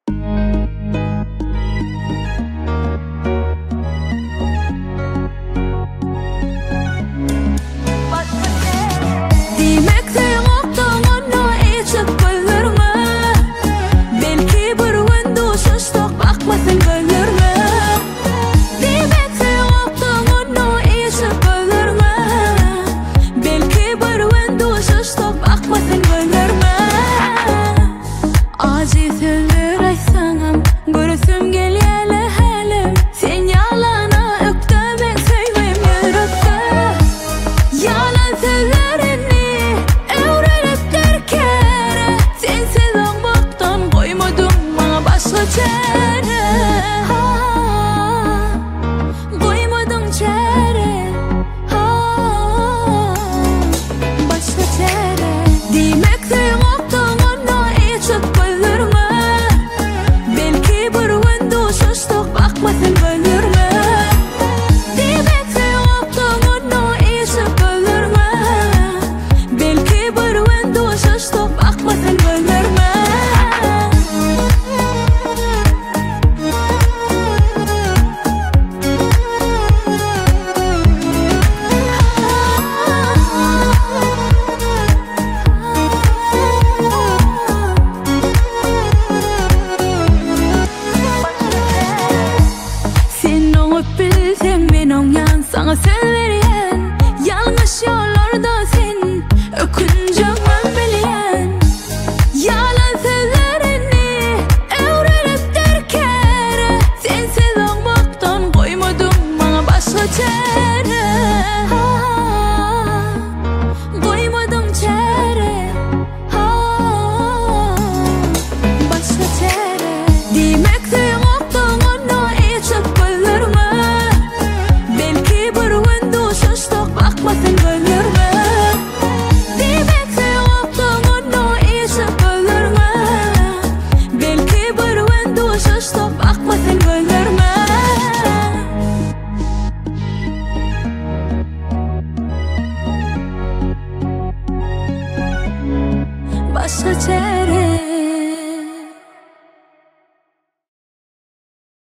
Sana sen veriyen yanlış yollarda sen öküneceğim bilen yalan sözlerini öğrenip derken sensiz olmaktan koymadım bana başka çare, koymadım çare, başka çare. Demekte yoktan onu içip ölürme, belki bir gündü şaştık bakmasın ölürme. Demekte yoktan onu içip ölürme, belki bir gündü şaştık bakmasın ölürme. Başka çare.